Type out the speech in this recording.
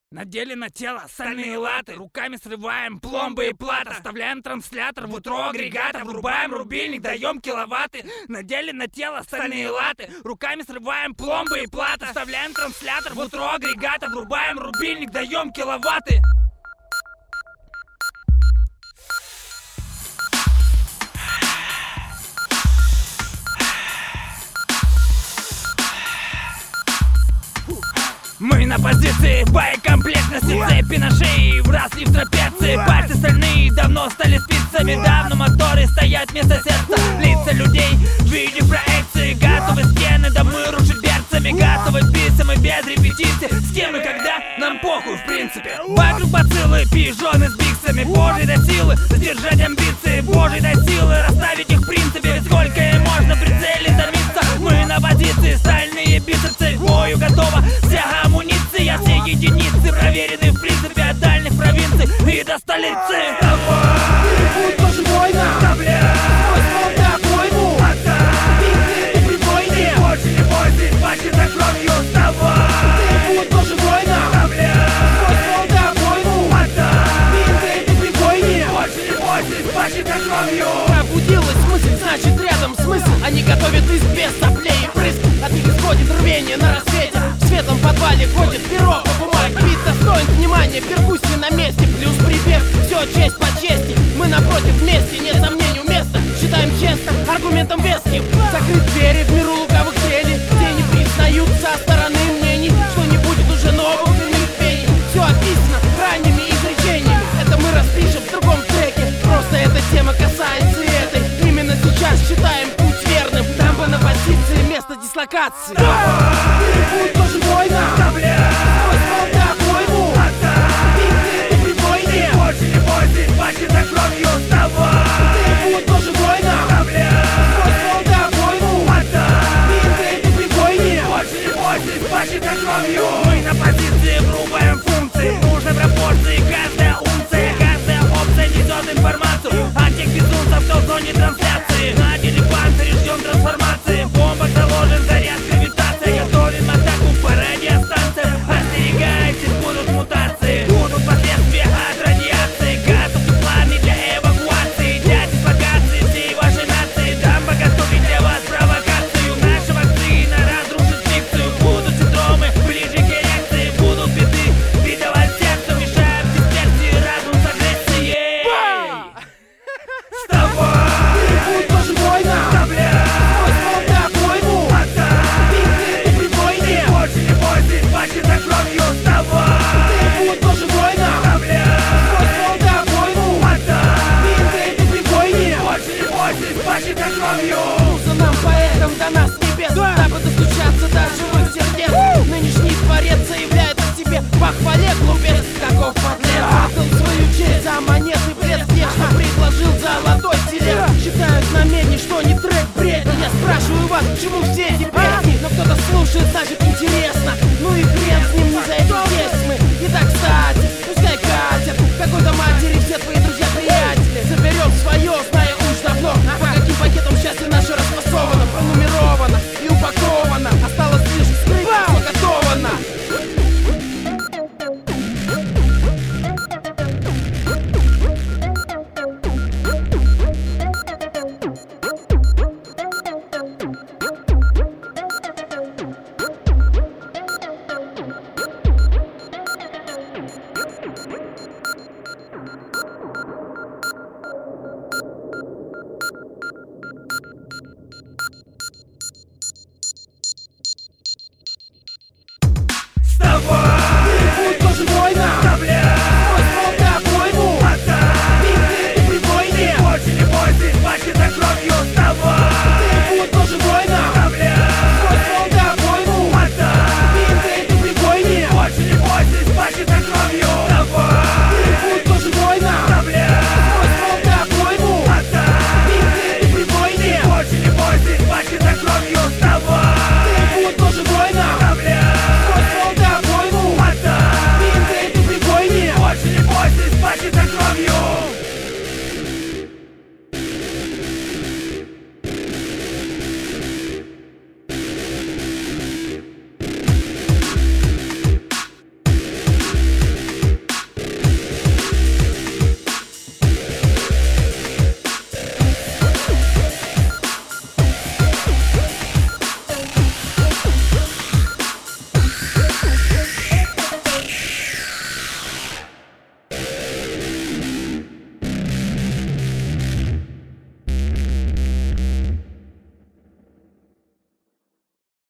Надели на тело стальные латы, руками срываем пломбы и платы, оставляем транслятор в утро агрегата, врубаем рубильник, даем киловатты. Надели на тело стальные латы, руками срываем пломбы и платы, оставляем транслятор в утро агрегата, врубаем рубильник, даем киловатты. Мы на позиции, боекомплектности, цепи на шее, вросли в трапеции. Пальцы стальные давно стали спицами, давно моторы стоят вместо сердца. Лица людей в виде проекции, готовы стены, да мы рушить берцами. Готовы писем и без репетиций, с кем и когда, нам похуй в принципе. Вокруг бациллы, пижоны с биксами, божьей дай силы сдержать амбиции, божьей дай силы расставить их в принципе. Ведь сколько им можно прицелить, томиться. Мы на позиции, стальные бицепсы, к бою готова вся амуниция, все единицы проверены в принципе от дальних провинций и до столицы. Будет тоже война, мой солдат, мой муж, ты прибойне, Больше не бойся, бачи за кровью, вставай. будет тоже война, мой солдат, мой муж, ты прибойне, Больше не бойся, бачи за кровью. пробудилась мысль, значит рядом смысл. Они готовят из без соплей и прыск. От них исходит рвение на рассвете. В светлом подвале ходит перо по бумаге. Бит достоин внимания, перкуссия на месте. Плюс припев, все честь по чести. Мы напротив вместе, нет сомнений у места. Считаем честно, аргументом веским. Закрыть двери в миру лукавых целей, где не признают со стороны мнений, что не будет уже новых иных пений. Все описано ранними изречениями. Это мы распишем в другом треке. Просто эта тема касается и этой. Именно сейчас считаем путь верным. Нам бы на позиции место дислокации. Будет тоже война, мой солдат, мой муж, ты прибойне, Больше не бойся, бачи за кровью, вставай. будет тоже война, мой солдат, мой муж, ты прибойне. Больше не бойся, бачи за кровью. Мы на позиции, врубаем функции, нужны пропорции, каждая унция, каждая опция несет информацию о тех безумцев, кто в зоне трансляции. Надели панцири, ждем трансформации, в бомбах заложен заряд гравитации, готовим атаку по радиостанциям. Остерегайтесь, будут мутации, будут последствия от радиации. Готовьте планы для эвакуации, для дислокации всей вашей нации. Дамба готовит для вас провокацию, наша вакцина разрушит фикцию. Будут синдромы, ближе к эрекции, будут беды, видовать сердцу, мешают дисперсии, разум с агрессией. Вставай! Будет тоже война, мой солдат, мой муж, ты прибойне. Больше не бойся, бачи за кровью, вставай! Будет тоже война, мой солдат, мой муж, ты прибойне. Больше не бойся, бачи за кровью! Муза нам поэтам дана с небес, дабы достучаться до живых сердец. Нынешний творец заявляет о себе похвале, глупец. Каков подлец, отдал свою честь за монеты блеск. Нежно предложил золотой телег. Считают на медне, что не трек бред. Я спрашиваю вас, почему все